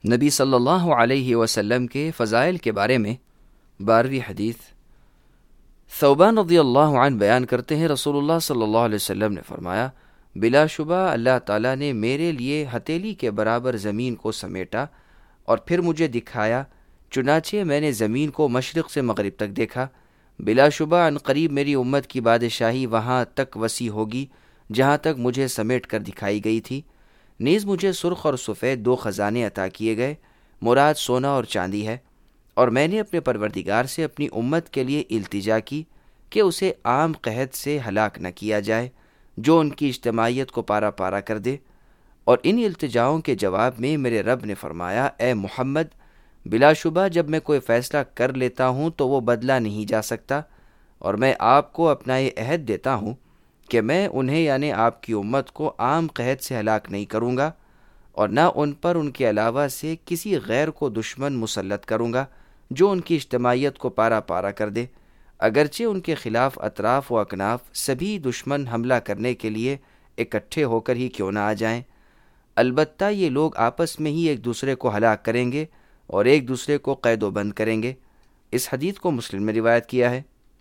نبی صلی اللہ علیہ وسلم کے فضائل کے بارے میں 12ویں حدیث۔ ثوبان رضی اللہ عنہ بیان کرتے ہیں، رسول اللہ صلی اللہ علیہ وسلم نے فرمایا، بلا شبہ اللہ تعالیٰ نے میرے لیے ہتھیلی کے برابر زمین کو سمیٹا اور پھر مجھے دکھایا، چنانچہ میں نے زمین کو مشرق سے مغرب تک دیکھا۔ بلا شبہ ان قریب میری امت کی بادشاہی وہاں تک وسیع ہوگی جہاں تک مجھے سمیٹ کر دکھائی گئی تھی۔ نیز مجھے سرخ اور سفید 2 خزانے عطا کیے گئے، مراد سونا اور چاندی ہے، اور میں نے اپنے پروردگار سے اپنی امت کے لیے التجا کی کہ اسے عام قحط سے ہلاک نہ کیا جائے جو ان کی اجتماعیت کو پارا پارا کر دے۔ اور ان التجاؤں کے جواب میں میرے رب نے فرمایا، اے محمد، بلا شبہ جب میں کوئی فیصلہ کر لیتا ہوں تو وہ بدلا نہیں جا سکتا، اور میں آپ کو اپنا یہ عہد دیتا ہوں کہ میں انہیں یعنی آپ کی امت کو عام قحط سے ہلاک نہیں کروں گا، اور نہ ان پر ان کے علاوہ سے کسی غیر کو دشمن مسلط کروں گا جو ان کی اجتماعیت کو پارا پارا کر دے، اگرچہ ان کے خلاف اطراف و اکناف سبھی دشمن حملہ کرنے کے لیے اکٹھے ہو کر ہی کیوں نہ آ جائیں۔ البتہ یہ لوگ آپس میں ہی ایک دوسرے کو ہلاک کریں گے اور ایک دوسرے کو قید و بند کریں گے۔ اس حدیث کو مسلم نے روایت کیا ہے۔